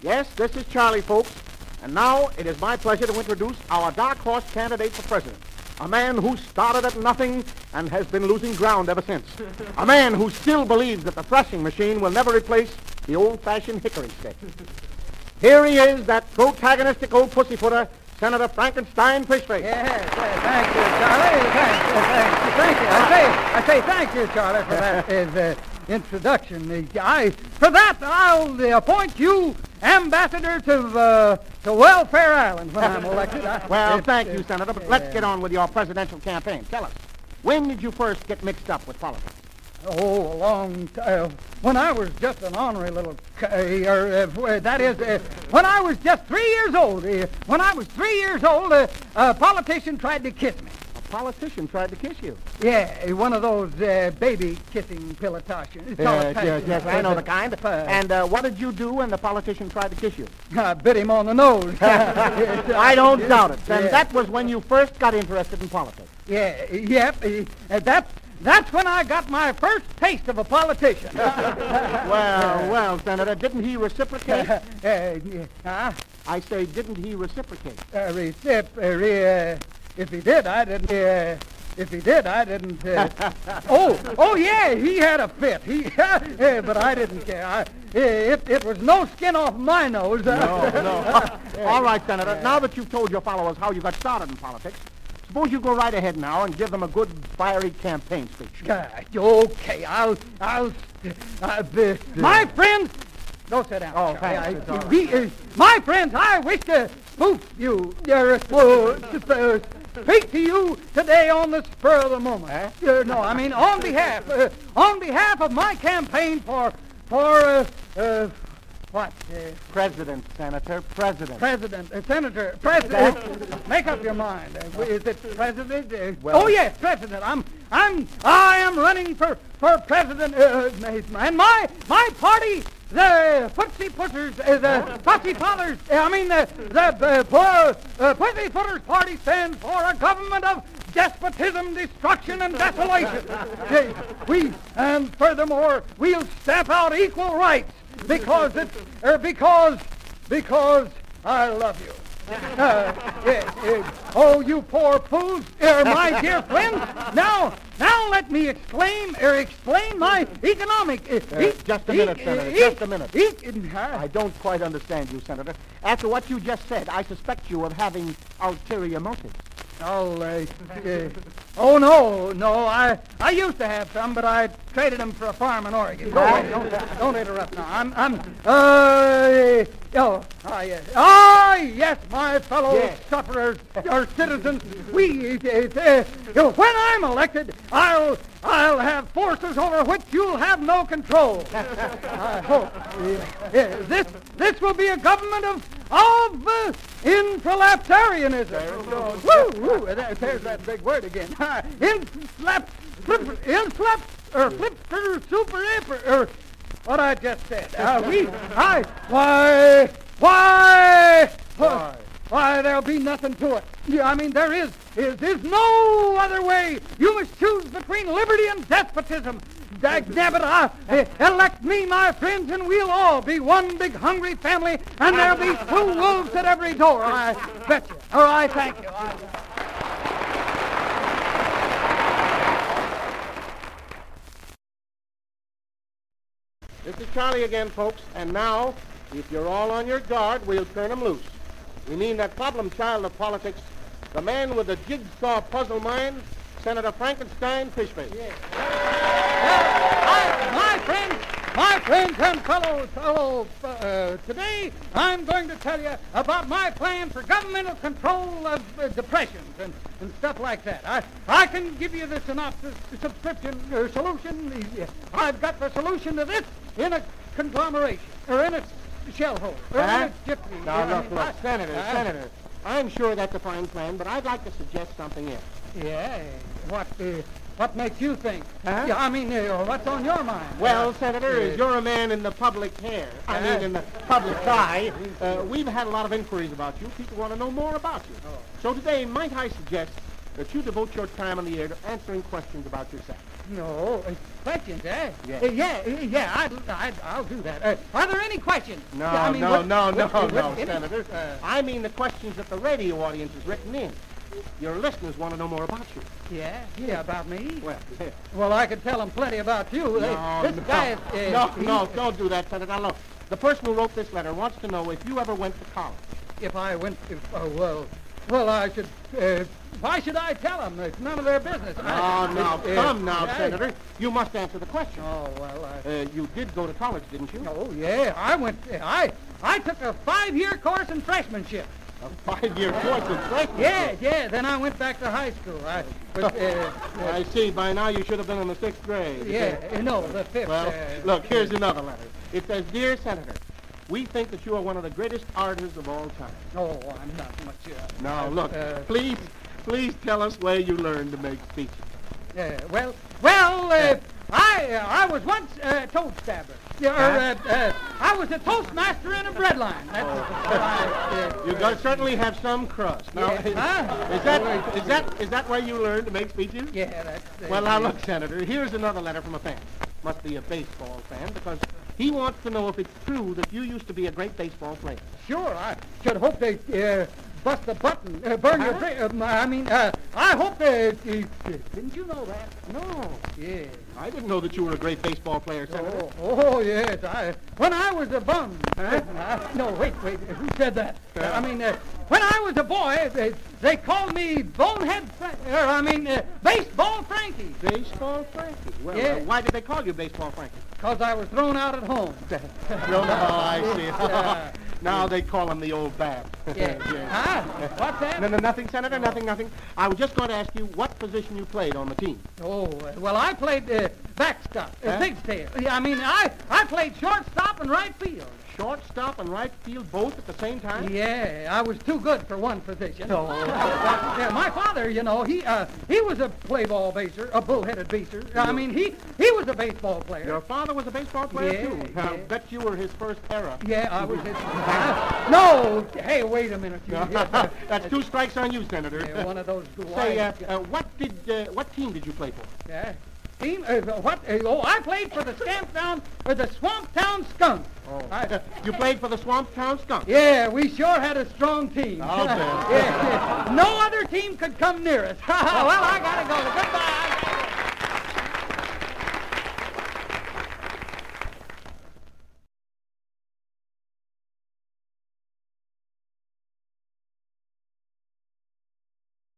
Yes, this is Charlie, folks. And now it is my pleasure to introduce our dark horse candidate for president. A man who started at nothing and has been losing ground ever since. A man who still believes that the threshing machine will never replace the old-fashioned hickory stick. Here he is, that protagonistic old pussyfooter, Senator Frankenstein Fishface. Yes, thank you, Charlie. Thank you. I say thank you, Charlie, for that introduction. For that, I'll appoint you ambassador to Welfare Island when I'm elected. Well, thank you, Senator, but let's get on with your presidential campaign. Tell us, when did you first get mixed up with politics? Oh, a long time. When I was just an ornery little, when I was just 3 years old. When I was 3 years old, a politician tried to kiss me. A politician tried to kiss you? Yeah, one of those baby-kissing politicians. Yes, I know the kind. And what did you do when the politician tried to kiss you? I bit him on the nose. I don't doubt it. And that was when you first got interested in politics. That's when I got my first taste of a politician. Well, Senator, didn't he reciprocate? I say, didn't he reciprocate? If he did, I didn't. Oh, yeah, he had a fit. But I didn't care. It was no skin off my nose. No. All right, Senator. Now that you've told your followers how you got started in politics, suppose you go right ahead now and give them a good, fiery campaign speech. Okay, my friends, don't sit down. Oh, thanks. My friends, I wish to speak to you today on the spur of the moment. On behalf of my campaign for what? President, Senator, President. Senator, President. Make up your mind. Is it President? Oh yes, President. I am running for President. And my party, the Footsie Putters, the Fussy Fathers. The Pussy Footers Party stands for a government of despotism, destruction, and desolation. And furthermore, we'll stamp out equal rights. Because I love you. Oh, you poor fools, my dear friends. Now let me explain my economic. Just a minute, Senator. Just a minute. I don't quite understand you, Senator. After what you just said, I suspect you of having ulterior motives. Oh, no. I used to have some, but I traded them for a farm in Oregon. Don't interrupt now. Yes, my fellow sufferers or citizens. When I'm elected, I'll have forces over which you'll have no control. I hope. This will be a government of infralapsarianism. There's that big word again. What I just said. Why, there'll be nothing to it. There is no other way. You must choose between liberty and despotism. Dagnabbit, elect me, my friends, and we'll all be one big hungry family, and there'll be 2 wolves at every door, I bet you. All right, thank you. This is Charlie again, folks, and now, if you're all on your guard, we'll turn them loose. We mean that problem child of politics, the man with the jigsaw puzzle mind, Senator Frankenstein Fishface. Yeah. My friends and fellows, today I'm going to tell you about my plan for governmental control of depressions and stuff like that. I can give you the solution. I've got the solution to this in a conglomeration, or in a shell hole, or in a gypsy. Now, look, Senator, I'm sure that's a fine plan, but I'd like to suggest something else. Yeah, what makes you think? What's on your mind? Well, Senator, as you're a man in the public in the public eye, we've had a lot of inquiries about you. People want to know more about you. So today, might I suggest that you devote your time on the air to answering questions about yourself. No, questions, eh? Yeah. I'll do that. Are there any questions? No, I mean, Senator. I mean the questions that the radio audience has written in. Your listeners want to know more about you. Yeah, about me? Well, yeah. Well, I could tell them plenty about you. This guy is... No, don't do that, Senator. Look, the person who wrote this letter wants to know if you ever went to college. If I went... Well, I should... why should I tell them? It's none of their business. Come now, Senator. You must answer the question. Oh, well, you did go to college, didn't you? Oh, yeah. I went... I took a 5-year course in freshmanship. A 5-year course in freshmanship? Yeah. Then I went back to high school. I see. By now you should have been in the 6th grade. Yeah, no, the 5th. Well, look, here's another letter. It says, Dear Senator, we think that you are one of the greatest artists of all time. Oh, I'm not much... Now, look, please tell us where you learned to make speeches. I was once a toad stabber. I was a toastmaster in a bread line. You certainly have some crust. Now, is that where you learned to make speeches? Yeah, that's... Well, now look, Senator, here's another letter from a fan. Must be a baseball fan, because he wants to know if it's true that you used to be a great baseball player. Sure, I should hope they bust the button, burn your face. I hope they... didn't you know that? No. Yeah. I didn't know that you were a great baseball player, Senator. Oh yes. When I was a bum... no, wait. Who said that? When I was a boy, they called me Baseball Frankie. Baseball Frankie? Well, yeah. Why did they call you Baseball Frankie? Because I was thrown out at home. I see. Now they call him the old bat. Yeah. What's that? No, nothing, Senator, nothing. I was just going to ask you what position you played on the team. Oh, well, I played backstop, pigtail. I played shortstop and right field. Shortstop and right field both at the same time? Yeah, I was too good for one position. Oh. My father, he was a play ball baser, a bull-headed baser. He was a baseball player. Your father was a baseball player, too? Yeah. I bet you were his first error. Yeah, I was his... No! Hey, wait a minute. That's 2 strikes on you, Senator. Yeah, one of those... What team did you play for? Yeah. Team? I played for the Swamptown Skunk. Oh. You played for the Swamptown Skunk? Yeah, we sure had a strong team. Okay. Yeah. No other team could come near us. Well, I gotta go.